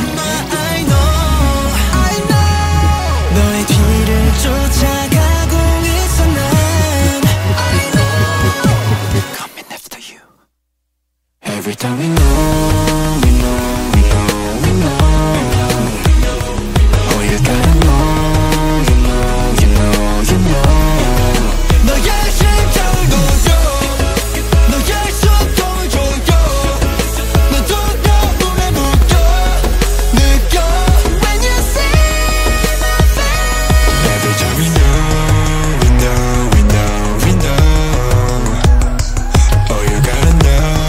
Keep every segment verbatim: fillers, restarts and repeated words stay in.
Every time we know, we know, we know, we know. Oh, you gotta know, you know, you know, you know. 너의 심장을 녹여, 너의 소통을 조여. 너 두려움에 묶여, 느껴. When you see my face. Every time we know, we know, we know, we know. Oh, you gotta know.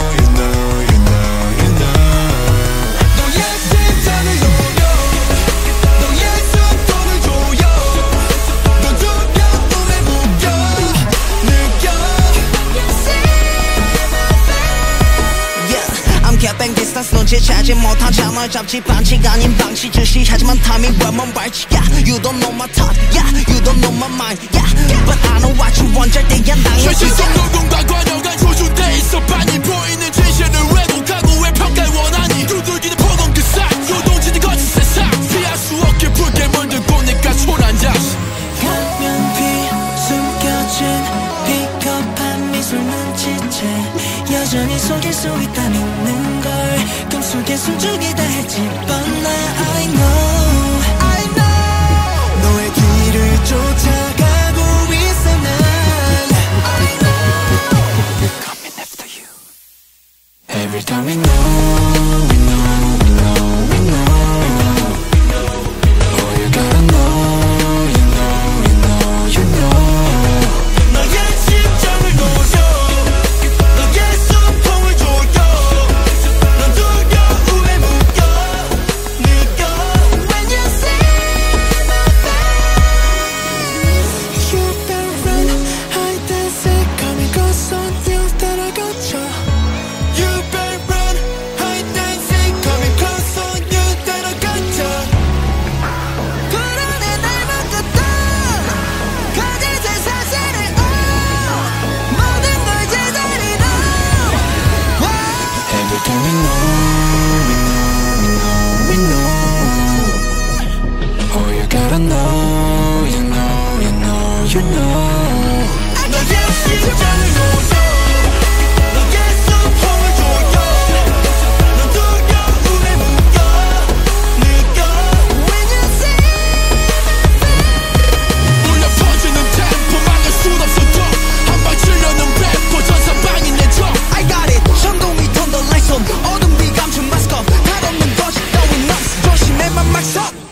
뱅 디스턴스 눈치채지 못한 잠을 잡지 반칙 아닌 방치 주시 하지만 타이밍 왜만 발치 Yeah, you don't know my thought Yeah, you don't know my mind Yeah, but I know what you want 절대 안 당해 현실성 노동과 관여가 조준돼 있어 빤히 보이는 진실을 왜곡하고 왜 평가를 원하니 두들기는 폭언 그 사이 요동치는 거친 세상 피할 수 없게 붉게 물들고 내가 초란 자식 가면 비 숨겨진 비겁한 미술 눈치채 여전히 속일 수 있다 믿는 걸 꿈속에 숨죽이다 했지 But now I know I know 너의 길을 쫓아가고 있어 난 I know Coming after you Every time we know we know we know we know Oh you gotta know you know you know you know 너의 심장을 녹여 You know 너의 심장을 녹여 너의 소통을 조여 넌 두려움에 묶여 느껴 When you see 울려 퍼지는 템포 막을 순 없어도 한방 치려는 배포 전사방이 내 적 I got it 천둥이 턴더 like 손 어둠 비 감춘 마스크 다없는 것이 going nuts 조심해만 막서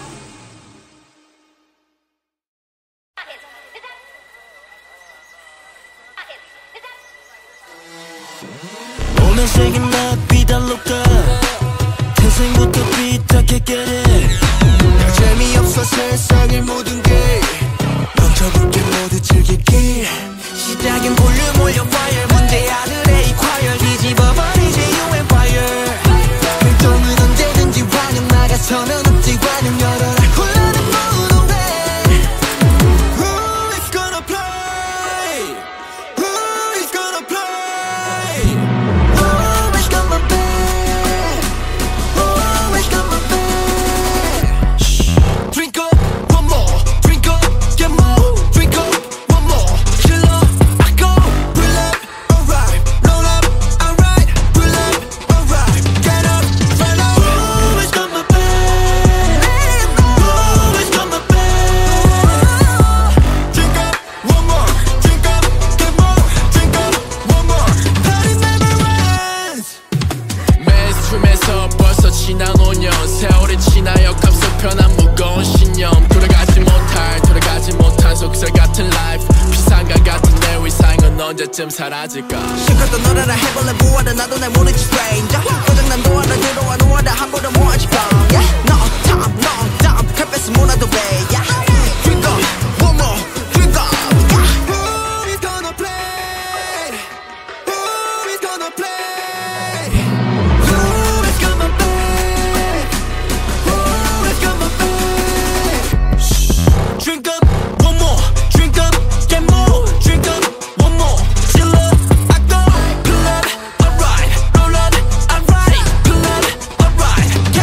오늘 생긴 나 비달로까 태생부터 삐딱해 get it 재미없어 세상의 모든 게 넘쳐볼게 모두 즐기기 시작엔 볼륨 올려 fire 문제 하늘에 이 과열 뒤집어버리지 you and fire 활동은 언제든지 환영 나가서면 없지 관용 열어라 혼란은 모두 돼 Who is gonna play Who is gonna play Always got my back Always got my back Drink up one more Drink up get more Drink up one more Chill up I go Pull up alright Roll up alright Pull up alright Get up fill up Always got my back Always got my back Drink up one more Drink up get more Drink up one more Party never ends mainstream에서 벌써 지난 오 년 세월이 지나여 값을 편한 무거운 신념 돌아가지 못할 돌아가지 못한 속설 같은 life 비상가 같은 내 위상은 언제쯤 사라질까 실컷도 너라라 해볼래 무하다 나도 날 모르지 stranger 고장난 도화를 들어와 놓아다 함부로 모아질 건 yeah. No time, no time 칼뺏은 문화도 왜 yeah. Drink up, one more, drink up yeah. Who is gonna play? Who is gonna play? Who is got my back? Who is gonna play? Drink up one more Drink up get more Drink up one more Chill up I go Pull up alright Roll up alright Pull up alright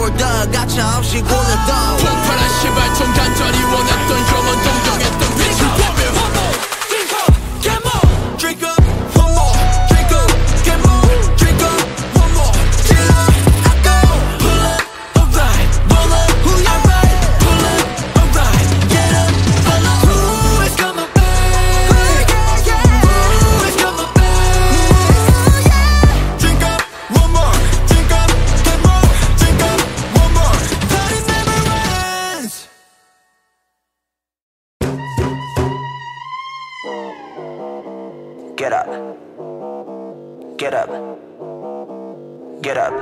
홀더 가차없이 굴러도 폭발한 시발총 간절히 원했던 영원 동경했던 빛이 보며 One more, drink up, get more Drink up, one more, drink up, get more Drink up, one more, till I go Pull up, alright, roll up, alright Pull up, alright, get up, pull up Ooh, it's got my back Ooh, it's got my back Drink up, one more, drink up, get more Drink up, one more, party never ends Get up Get up Get up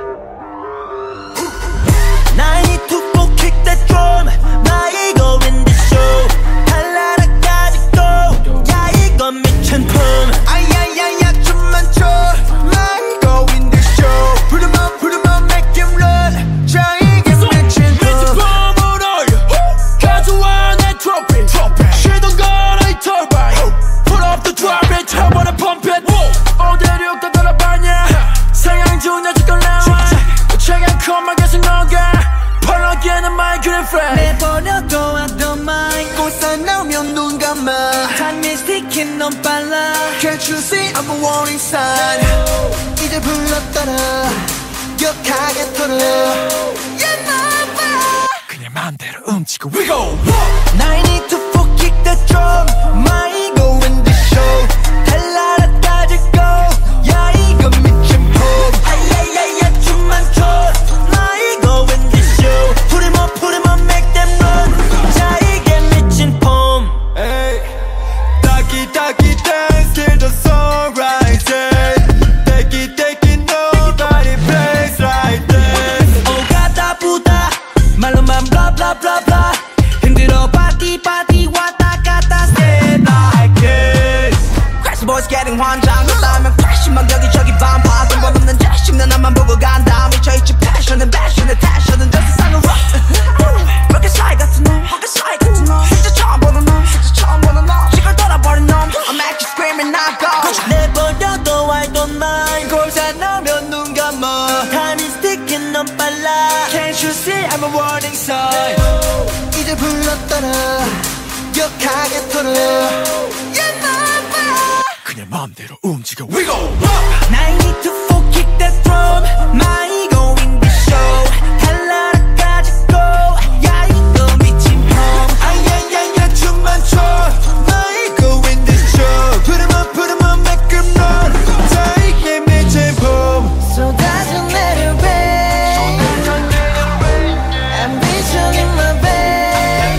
I need to go kick that drum 나 이거 in the show 달라라 가지고 야 이거 미친 품 아야야야 춤만 춰 나 이거 in the show Put 'em up Put 'em up Make them run 자 이게 미친 품 봄을 올려 가져와 내 트로피 시동 걸어 이 터바인 Put up the drop it I wanna pump it 어디를 욕다 돌아봤냐 상향 중 내 주권 나와 최강 컴막에서 너가 펄럭이는 my girlfriend 내버려둬 I don't mind 꽃사 나오면 눈 감아 Time is ticking 너무 빨라 Can't you see I'm a warning sign 이제 불렀더라 격하게 털어 Yeah 나봐 그냥 맘대로 움직여 We go I need to go kick that drum 나 이거 in the show 달라라 가지고 야 이거 미친 품 아야야야 춤만 춰 나 이거 in the show Put 'em up Put 'em up Make them run 자 이게 미친 품 Hey, taki taki dance till the sun rises. Take it, take it, nobody plays like this. 오가다 부다 말로만 blah blah blah blah 힘들어 파티 파티 왔다 갔다 stay like this Crazy boys getting 환장 나면 패션만 여기저기 반파 근본 없는 자식 난 나만 보고 간다 미쳐있지 패션은 패션은 패션은 저 세상은 rock 몇 개 사이 같은 놈 한개 사이 같은 놈 진짜 처음 보는 놈 진짜 처음 보는 놈 시골 돌아버린 놈 I'm actually screaming I go 내버려둬 I don't mind 골사 나오면 눈 감아 Time is ticking 너무 빨라 Can't you see I'm a warning sign 이제 불렀더라 격하게 털어 Yeah 나봐 그냥 맘대로 움직여 We go I need to go kick that drum 나 이거 in the show 달라라 가지고 야 이거 미친 품 아야야야 춤만 춰 나 이거 in the show Put 'em up Put 'em up Make 'em run 다 이게 미친 품 쏟아져 내려 rain Ambition in my vein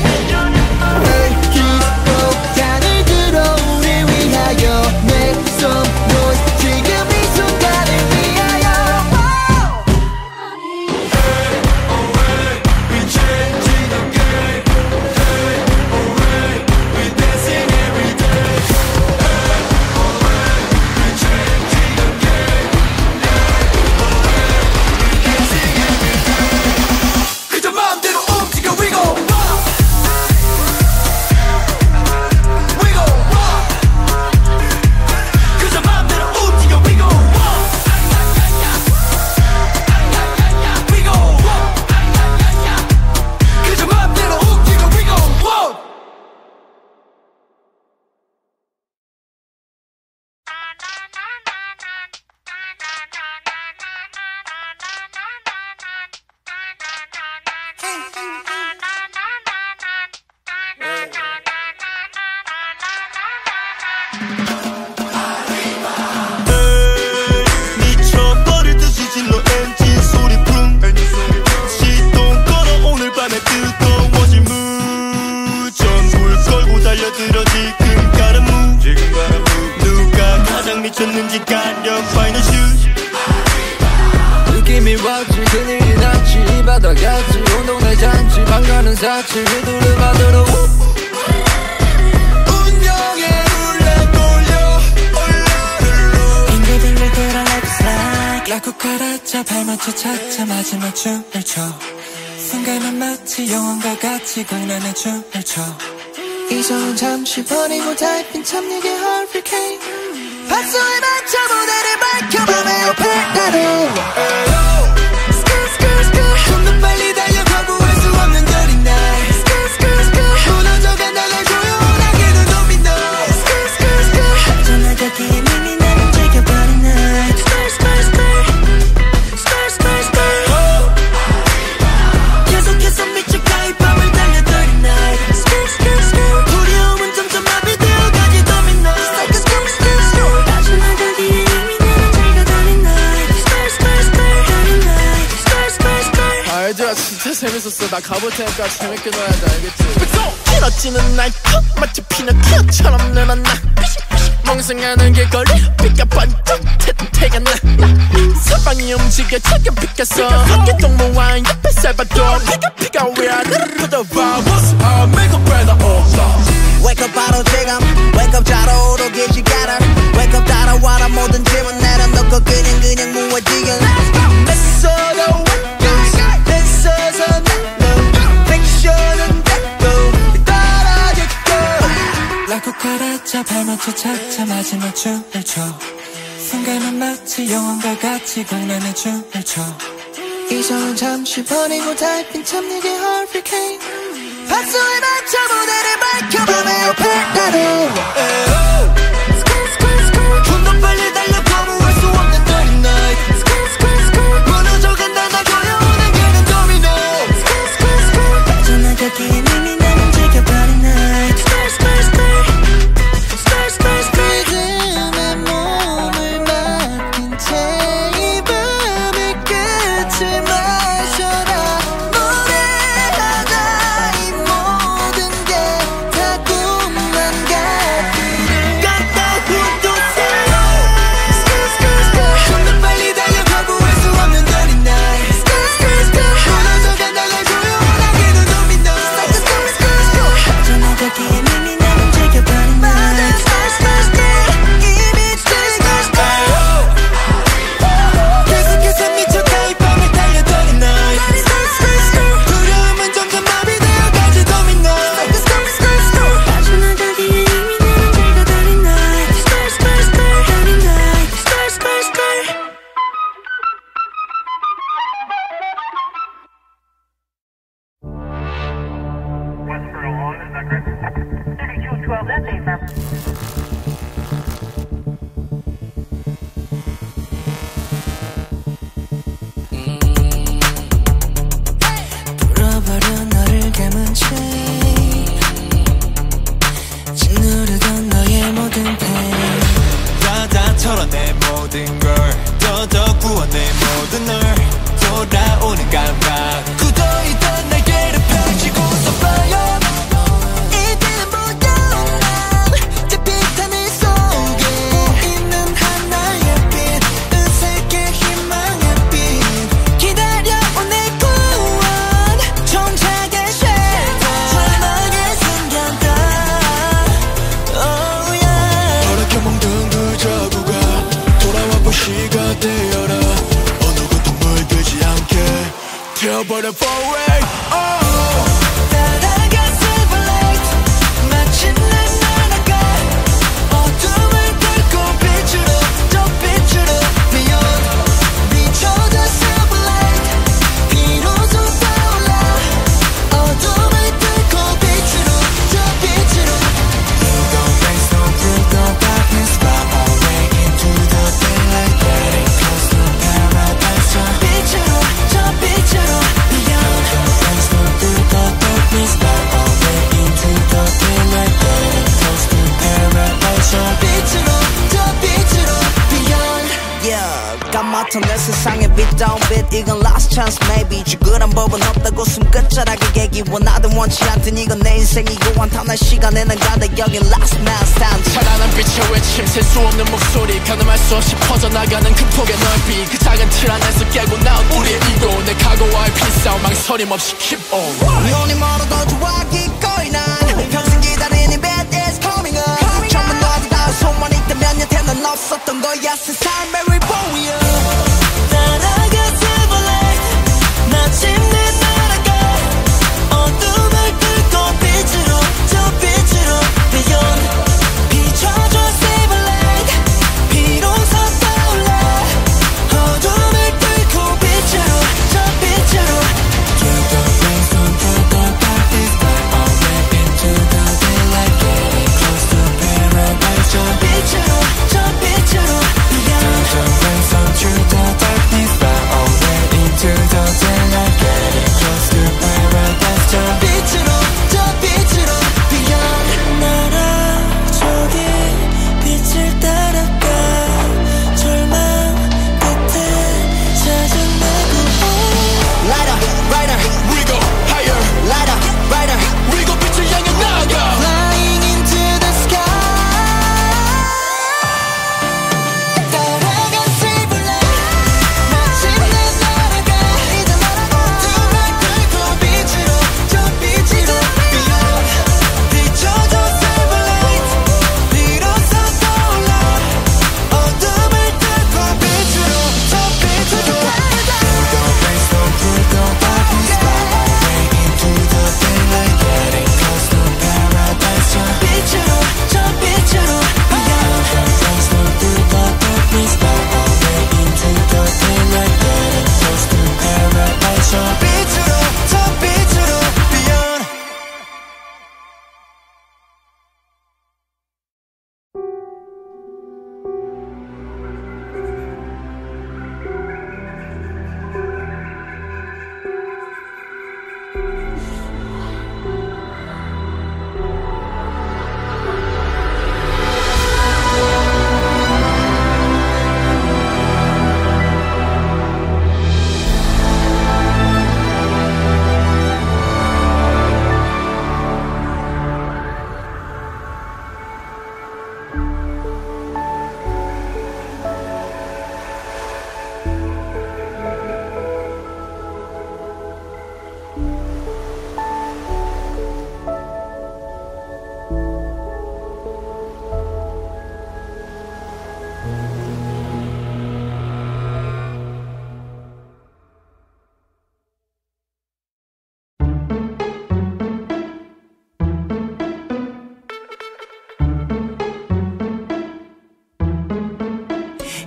기록단을 들어 우리 위하여 Make some noise 지금 이 순간을 위하여 We changing the game Hey, alright We dancing every day Hey, alright We changing the game Hey, alright We dancing every day 그저 맘대로 움직여 We go We go 그저 맘대로 움직여 We go We go 그저 맘대로 움직여 We go 미쳐버리듯이 질러 엔진 소리 붕 시동 걸어 오늘 밤에 뜨거워진 무전 불 걸고 달려들어 지금 가는 무 누가 가장 미쳤는지 가려 파이널 슛 느낌이 왔지 그늘이 났지 이 바다같이 온 동네 잔치 방가는 사치 휘두르 받으러 운명의 룰렛 돌려 올라를 빙글빙글 돌아 like a slide 약국 갈아차 발맞춰 차차 마지막 춤을 춰 순간은 마치 영원과 같이 공연의 춤을 춰 이성은 잠시 버리고 달빛 참내게 hurricane 박수에 맞춰 무대를 밝혀 밤의 옆에 나를 Skirt skirt skirt 좀더 빨리 또 나 가볼 테니까 재밌게 놀아야 돼 알겠지? 길어지는 날 마치 피노키오처럼 늘어나 멍성하는 길거리 비가 번쩍 태태가 나 사방이 움직여 차게 비켜서 개동무와 옆에 살바도 피가 피가 위아래로 뻗어봐 What's up? Make a better all Wake up 바로 지금 Wake up 자러 오르기 시간을 Wake up 따라와라 모든 짐은 내려놓고 그냥 그냥 무어지게 냈어도 냈어서 냈어 픽션은 됐고 떨어졌고 라쿠카라자 발맞춰 차차 마지막 춤을 춰 순간은 마치 영혼과 같이 공연의 춤을 춰 이성은 잠시 버리고 달빛 참내게 허리케인 박수에 맞춰 무대를 밝혀봐 내 옆에 나를 좀더 빨리 달려 거부할 수 없는 dirty night 무너져간다 나 고요한 그는 도미노 빠져나가기엔 이미 나는 지켜버린 night 리듬에 몸을 맡긴 채 이 밤의 끝을 마셔라 노래하다 이 모든 게 다 꿈만 같기를 갖다 훑어세요 좀더 빨리 달려 거부할 수 없는 dirty night 무너져간다 나 고요한 그는 도미노 빠져나가기엔 이미 나는 지켜버린 night 계속해서 미쳐가 이 밤을 달려 dirty night 두려움은 점점 마비되어가지 도미노 빠져나가기엔 이미 나는 지켜버린 night dirty night 불어버려 너를 감은 채 짓누르던 너의 모든 pain 다 털어내 모든 걸 더더 구워내 모든 널 돌아오는 감각 굳어있던 날개를 펼치고서 fire 이때는 보여난 저 비타민 속에 있는 하나의 빛 으슥해 희망의 빛 기다려온 내 구원 정착의 쉐이터 절망의 순간다 Oh yeah 허락해 멍든 그 자구가 돌아와 볼 시가 되어라 어느 것도 물들지 않게 태워버려 forward oh. 따라가 silver light 마침내 날아가 어둠을 뚫고 빛으로 저 빛으로 beyond 비춰져 silver light 비로소 떠올라 어둠을 뚫고 빛으로 저 빛으로 Through the race, no through the darkness Fly away into the daylight Getting close to paradise 저 빛으로 저 빛으로 beyond Race, no through the darkness Fly away into the daylight Getting close to paradise 저 빛으로 저 빛으로 beyond yeah 까맣던 내 세상에 빛다운 빛 이건 last chance maybe 죽으란 법은 없다고 숨끝자락을 깨기 원하든 원치 않든 이건 내 인생이고 한탄할 시간에는 가다 여긴 last man stand 찬란한 빛의 외침 셀 수 없는 목소리 가늠할 수 없이 퍼져나가는 그 폭의 넓이 그 작은 틀 안에서 깨고 나온 우리의 이고 내 각오와의 필싸움 망설임 없이 keep on 눈이 멀어도 좋아 기꺼이 난 평생 기다리는 bad days coming up 처음엔 너한테 닿을 손만 있다면 여태 넌 없었던 거야 세상 Mary Bowie 따라가 silver light 마침내 날아가 어둠을 뚫고 빛으로 저 빛으로 beyond 비춰줘 silver light 비로소 떠올라 어둠을 뚫고 빛으로 저 빛으로 Through the race, no through the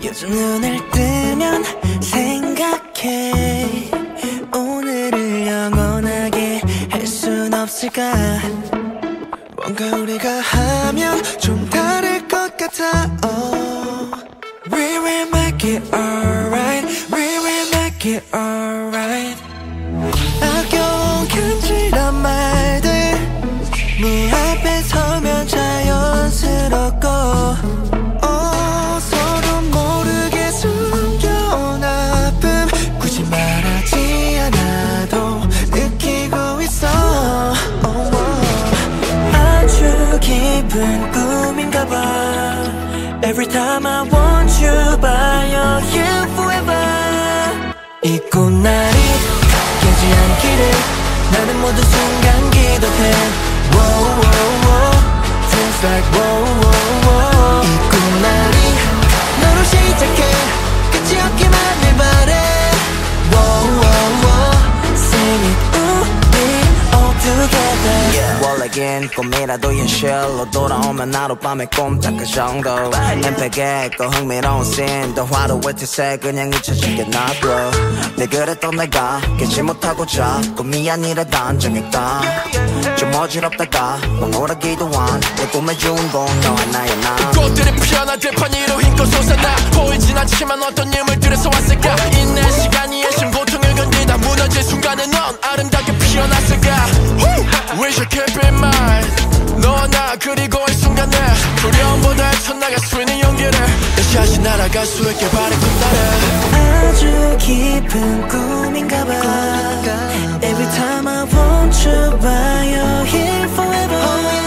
요즘 눈을 뜨면 생각해 오늘을 영원하게 할 순 없을까 뭔가 우리가 하면 좀 다를 것 같아 oh. We will make it alright We will make it alright 아껴온 간지런 말들 네 앞에 서면 자연스럽고 어, 서로 모르게 숨겨온 아픔 굳이 말하지 않아도 느끼고 있어 oh, oh. 아주 깊은 꿈인가 봐 Every time I want you by your here forever 이 꽃날이 깨지 않기를 나는 모든 순간 기도해 Whoa, whoa, whoa. Feels like whoa, whoa, whoa. 이 꽃날이 너로 시작해 끝이 없기만을 바래 Whoa, whoa, whoa. Sing it, ooh, we all together yeah. 원래긴 꿈이라도 현실로 돌아오면 하룻밤에 꼼짝할 정도 엠팩에 그 흥미로운 씬 더 화려해 태세 그냥 잊혀지게 놔둬 내 그랬던 내가 깨지 못하고 자 꿈이 아니라 단정했다 좀 어지럽다가 멍울하기도 한 내 꿈의 주인공 너와 나야 나 꽃들이 피어나 들판 위로 힘껏 솟아나 보이진 않지만 어떤 인물들에서 왔을까 인내 시간이 애심 고통을 견디다 무너질 순간에 넌 아름답게 피어났을까 We should keep in mind 너와 나 그리고 이 순간에 두려움보다 첫나갈 수 있는 용기를 다시 다시 날아갈 수 있게 바래 꿈나래 아주 깊은 꿈인가 봐 Every time I want you by your here forever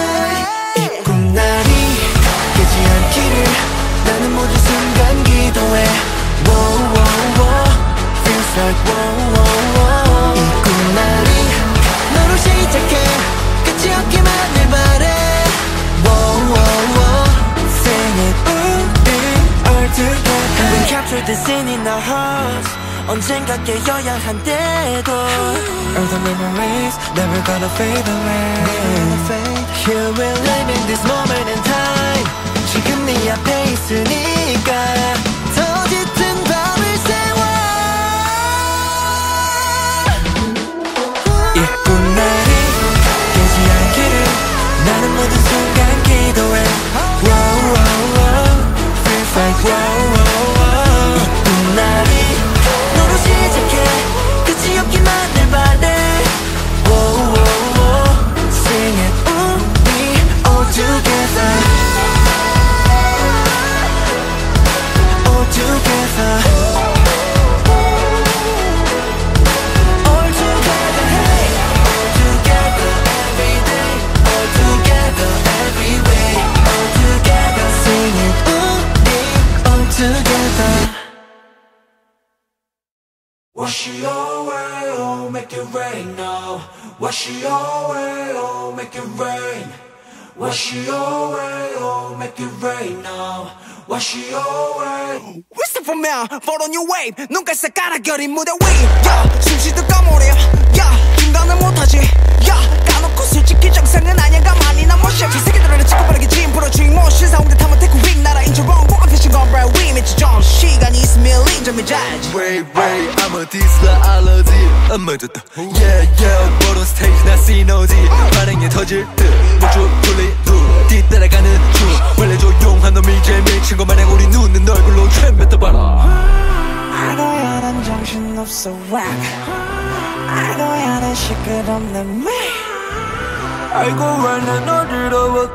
이 꿈날이 깨지 않기를 나는 모든 순간 기도해 Whoa, whoa, whoa Feels like whoa, whoa, whoa 이 꿈날이 너로 시작해 끝이 없기만을 바래 Whoa, whoa, whoa Sing it, ooh, we all together We capture the scene in our hearts 언젠가 깨어야 한대도 All the memories never gonna fade away Here we're living this moment in time 지금 네 앞에 있으니까 더 짙은 밤을 새워 이 꽃날이 깨지 않기를 나는 모든 순간 기도해 Wow, wow, wow Feels like wow, wow, wow 이 꽃날이 너로 시작해 끝이 없기만을 바래 Wow, wow, wow Sing it, ooh, we all together All together All together, hey All together, every day All together, every way All together Sing it, ooh, we all together Wash it away, oh, make it rain now. Wash it away, oh, make it rain. Wash it away, oh, make it rain now. Wash it away. 위스퍼면 follow new wave 눈가에 깔아겨린 무대 위 yeah, 숨쉬듯 까무려 yeah, 인간은 못하지 yeah, 까놓고 솔직히 정상은 아니야 가만히 난 모셔 저 새끼들은 찍어버리게 짐 풀어 주인 모신 사운드 타면 태코 윅 나라 인처럼 고가 피신 건 right 위 미치 좀 시간이 있으면 링점이 자지 Wait wait I'm a 디스라 알러지 안 맞았다 Yeah yeah 보던 스테이지 나 시너지 반응이 터질 듯 목줄 돌리 눈 뒤따라가는 중 원래 조용한 놈이 제일 미친 것 마냥 우리 눈은 얼굴로 챈 뱉어봐라 알고야 난 정신없어 whack 알고야 난 시끄럽는 me 알고 왜난 어지러웠대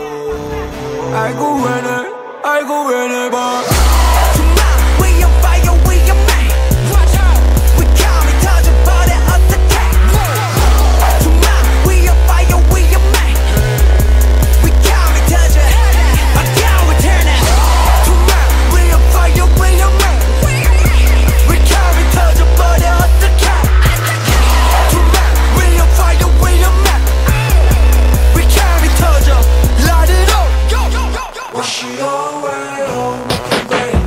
알고 왜날 알고 왜날 봐 Tonight we on fire we on man We come and touch your body up the cat Tonight we on fire we on man We come and touch it I can't return it Tonight we on fire we on man We come and touch your body up the cat Tonight we on fire we on man We come and touch it Light it up Wash it away, oh, make it rain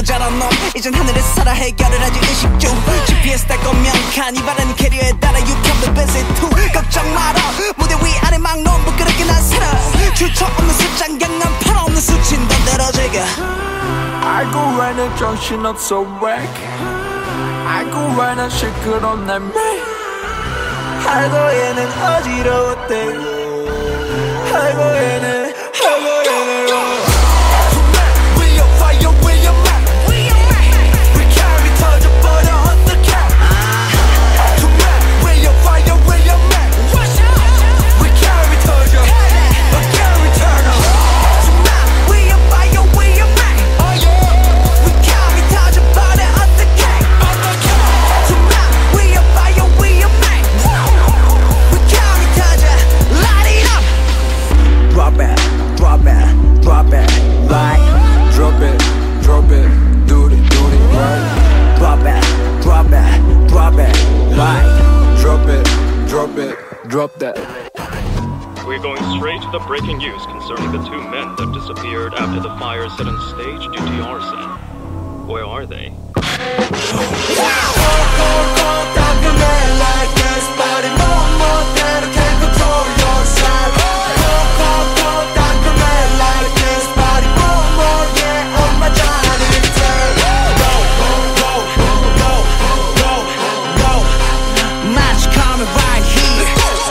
모자란 놈 이젠 하늘에 살아 해결을 하지 의식 중 지피에스 달 거면 칸이 바라는 캐리어에 따라 You can be busy too 걱정 마라 무대 위 아래 막놈 부끄럽게 난 살아 출처 없는 숫장 경남 팔 없는 수친 던데로 즐겨 알고 왜는 정신없어 왜 알고 왜는 시끄러운 내 말 알고 얘는 어지러웠대 알고 얘는 알고 얘는 We are fire, we are man We carry 터져버려 어떡해 Tonight we are fire, we are man We carry 터져 Again we turn up Tonight we are fire, we are man We carry 터져버려 어떡해 Tonight we are fire, we are man We carry 터져 Light it up Drop it, drop it, drop it Right Drop it, drop it, do it, do it right Drop it, drop it, drop it Right Drop it, drop it, drop that We're going straight to the breaking news concerning the two men that disappeared after the fire set on stage due to arson. Where are they? Match coming right here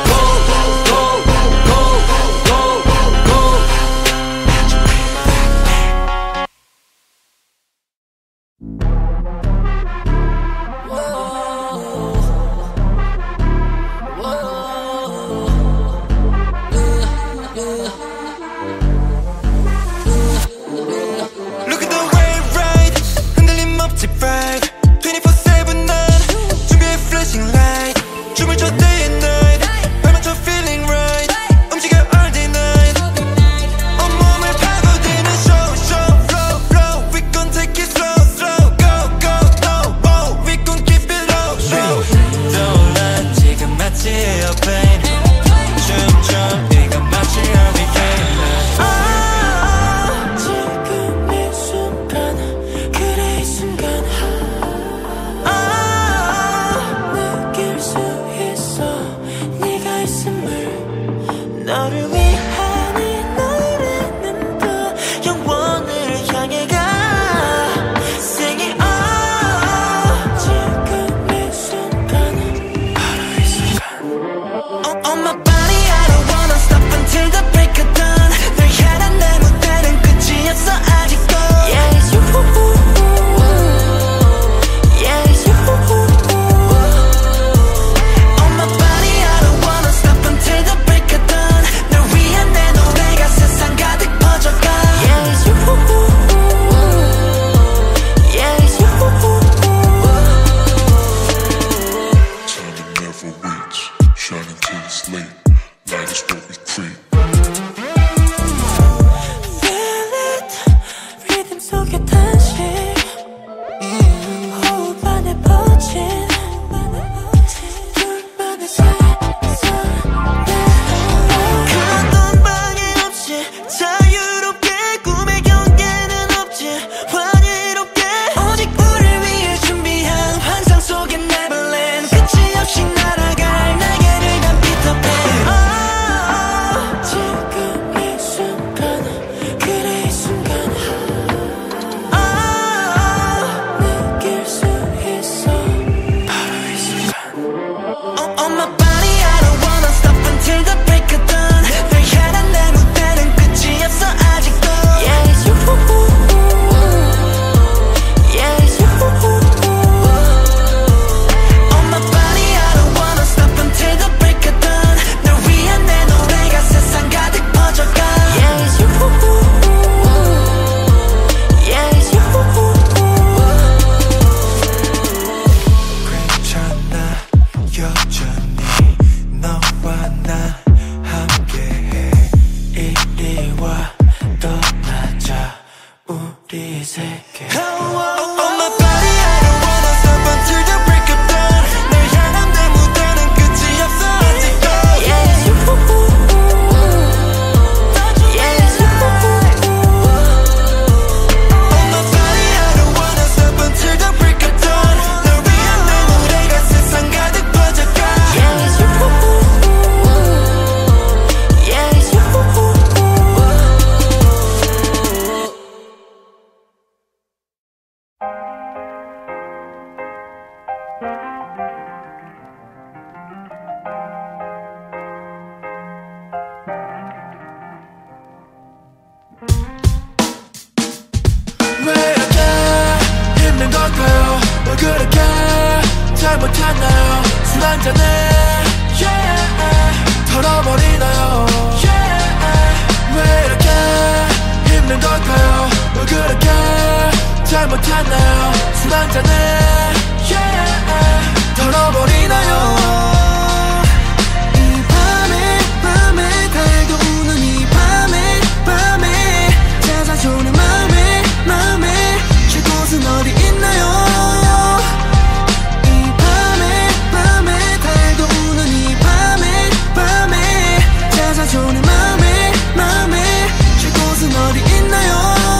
Look at the wave ride 흔들림 없지 bright twenty-four seven 난 준비해 flashing light 춤을 춰 day and night 발 맞춰 feeling right 움직여 all day night 온몸을 파고드는 show show flow flow We gon' take it slow slow go go no oh We gon' keep it low low 떠올라 지금 마치 a pain 춤춰 이건 마치 hurricane 지금 이 순간 그래 이 순간 아 느낄 수 있어 네가 있음을 너를 위한 이 노래는 또 영원을 향해 가 Singing oh 지금 이 순간은 바로 이 순간 On my body I don't wanna stop until the break of dawn 널 향한 내 무대는 끝이 없어 아직도 Yeah it's you Yeah it's you On my body I don't wanna stop until the break of dawn 널 위한 내 노래가 세상 가득 퍼져가 Yeah it's you Yeah it's you Time never waits, shining till it's late. Light is what we create. Feel it 리듬 속에 탄식 호흡 안에 퍼진 둘만의 세상 그런 방해 없이 자유롭게 꿈의 경계는 없지 환희롭게 오직 우릴 위해 준비한 환상 속의 Neverland 끝이 없이 날아갈 날개를 단 피터팬 아 왜 그렇게 잘못했나요 술 한잔에 yeah. 털어버리나요 yeah. 왜 이렇게 힘든 걸까요 왜 그렇게 잘못했나요 술 한잔에 yeah. 털어버리나요 좋은 마음에 마음에 쉴 곳은 어디 있나요 이 밤에 밤에 달도 우는 이 밤에 밤에 찾아오는 마음에 마음에 쉴 곳은 어디 있나요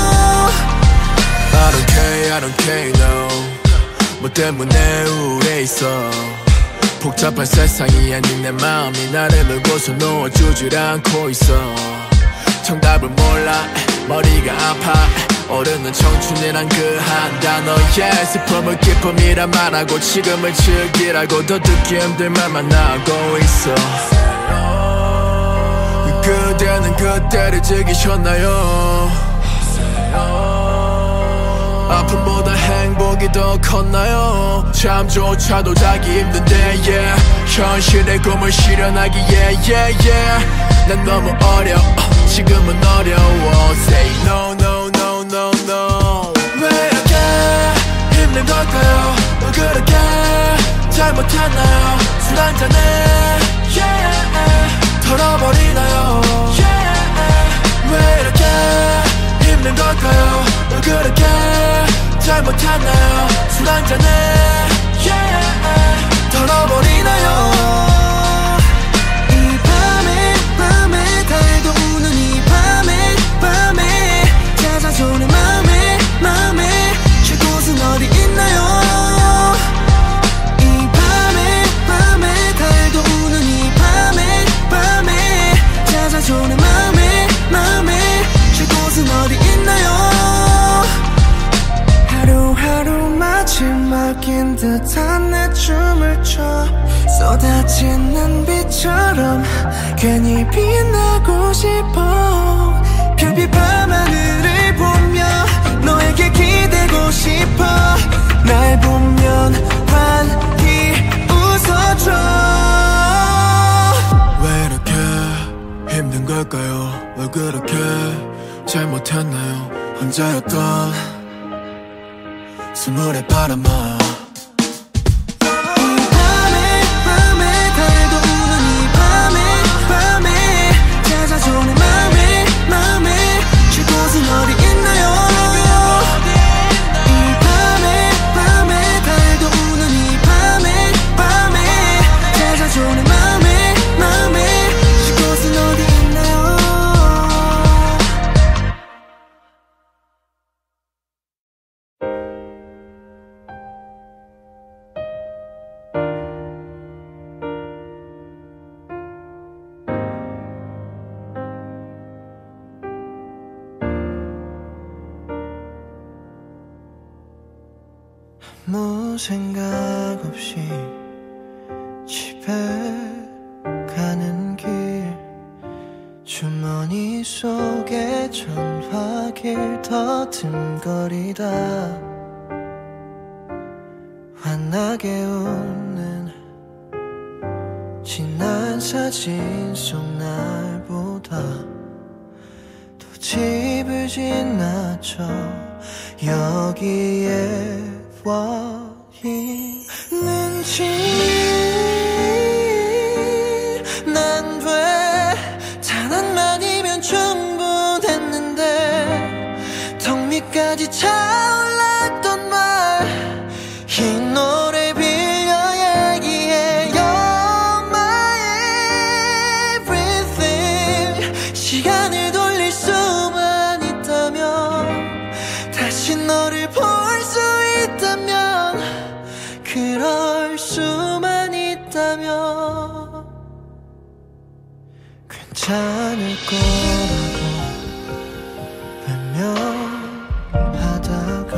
I don't care I don't care no 뭐 때문에 우울해 있어 복잡한 세상이 아닌 내 마음이 나를 물고서 놓아주질 않고 있어 정답을 몰라 머리가 아파 오르는 청춘이란 그 한 단어에 슬픔을 기쁨이라 말하고 지금을 즐기라고 더 듣기 힘들 말만 하고 있어 그대는 그때를 즐기셨나요 아픔보다 행복이 더 컸나요 잠조차도 자기 힘든데 yeah. 현실의 꿈을 실현하기에 yeah, yeah. 난 너무 어려워 지금은 어려워 Say no no no no no 왜 이렇게 힘든 걸까요 왜 그렇게 잘못했나요 술 한잔에 yeah. 털어버리나요 yeah. 왜 이렇게 힘든 걸까요 왜 그렇게 잘못했나요 술 한잔에 yeah. 털어버리나요 좋은 마음에 마음에 쉴 곳은 어디 있나요 이 밤에 밤에 달도 우는 이 밤에 밤에 찾아오는 마음에 마음에 쉴 곳은 어디 있나요 하루하루 마지막인 듯한 내 춤을 춰 쏟아지는 빛처럼 괜히 빛나고 싶어 별빛 밤하늘을 보며 너에게 기대고 싶어 날 보면 환히 웃어줘 왜 이렇게 힘든 걸까요 왜 그렇게 잘못했나요 혼자였던 스물의 바람아 어디 있나요 이 밤에 밤에 달도 우는 이 밤에 밤에 찾아오는 마음에 마음에 쉴 곳은 어디 있나요 아무 생각 없이 집에 가는 길 주머니 속에 전화기를 더듬거리다 환하게 웃는 지난 사진 속 날보다 또 집을 지나쳐 여기에 와 있는지 난 왜 단 한마디면 충분했는데 턱 밑까지 차올랐던 말 이 노래 빌려 얘기해 You're my everything 시간을 돌릴 수만 있다면 다시 너를 볼 수 있다면 그럴 수만 있다면 괜찮을 거라고 외면하다가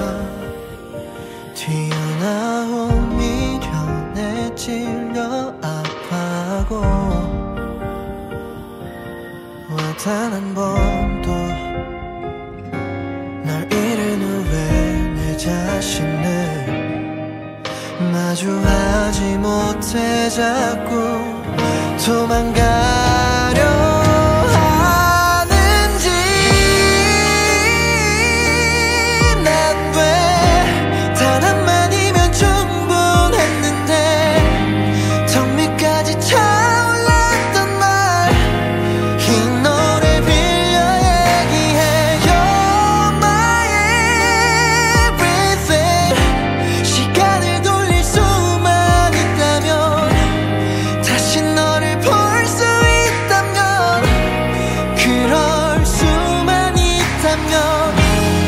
튀어나온 미련에 찔려 아파하고 왜 단 한 번도 날 잃은 후에 내 자신을 마주하지 못해 자꾸 도망가려 하는지 난 왜 단 한마디면 충분했는데 턱 밑까지 차올랐던 말 이 노래 빌려 얘기해 You're my everything 시간을 돌릴 수만 있다면 다시 너를 볼 수 있다면 그럴 수만 있다면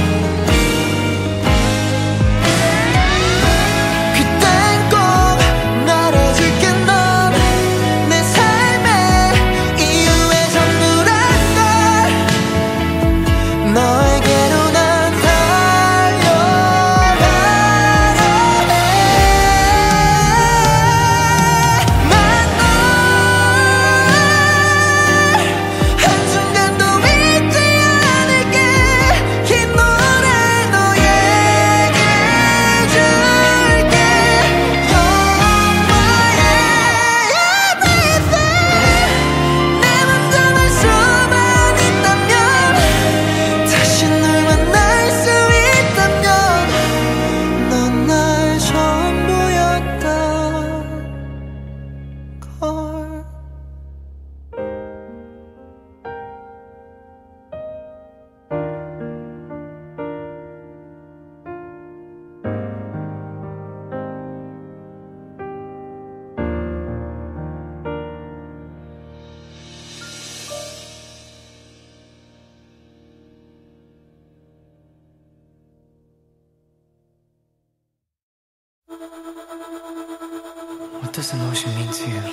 그땐 꼭 말해줄게 넌 내 삶의 이유의 전부란 걸 너에게로 난 달려가려 해 난 널 한순간도 잊지 않을게 이 노래 너에게 줄게 You're my everything 내 맘 담을 수만 있다면 다시 널 만날 수 있다면 넌 나의 전부였던 걸 What does emotion mean to you?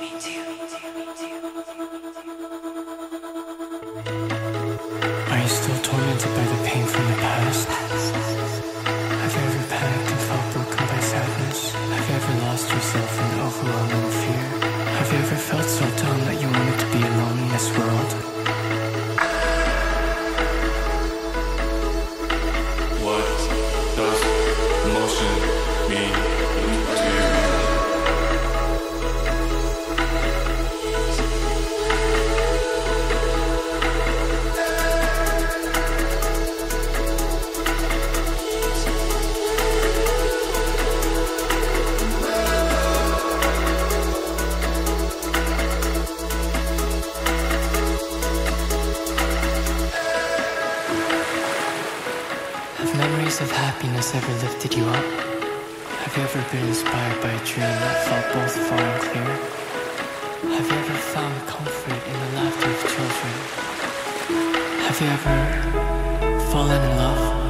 Are you still tormented by the pain from the past? Have you ever panicked and felt broken by sadness? Have you ever lost yourself in overwhelming fear? Have you ever felt so dumb that you wanted to be alone in this world? What does emotion mean to you? Have memories of happiness ever lifted you up? Have you ever been inspired by a dream that felt both far and clear? Have you ever found comfort in the laughter of children? Have you ever fallen in love?